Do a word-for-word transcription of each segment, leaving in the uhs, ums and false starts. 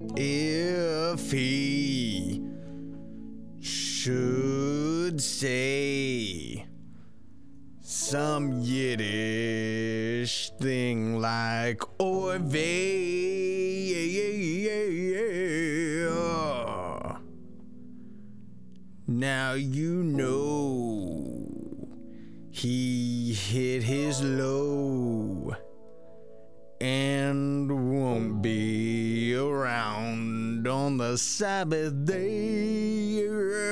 if he should say some Yiddish thing like Oy vey. Now you know he hit his low and won't be around on the Sabbath day.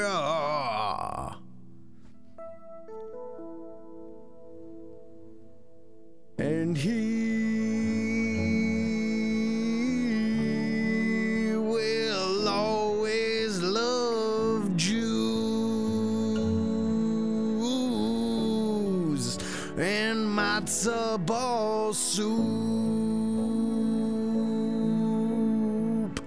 And he will always love Jews and matzo ball soup,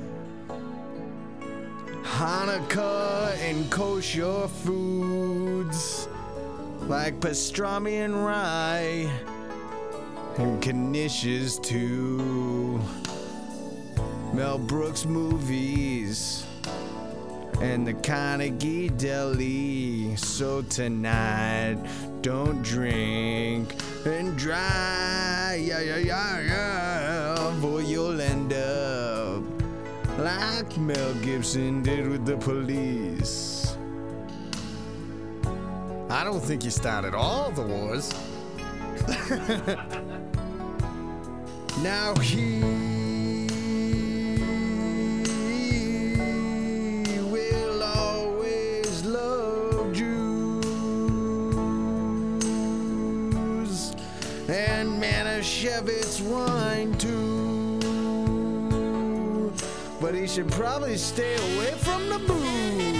Hanukkah and kosher foods like pastrami and rye, and knishes too, Mel Brooks movies, and the Carnegie Deli. So tonight, don't drink and drive, yeah, yeah, yeah, yeah, for you'll end up like Mel Gibson did with the Police. I don't think he started all the wars. Now he will always love Jews and Manischewitz wine too, but he should probably stay away from the booze.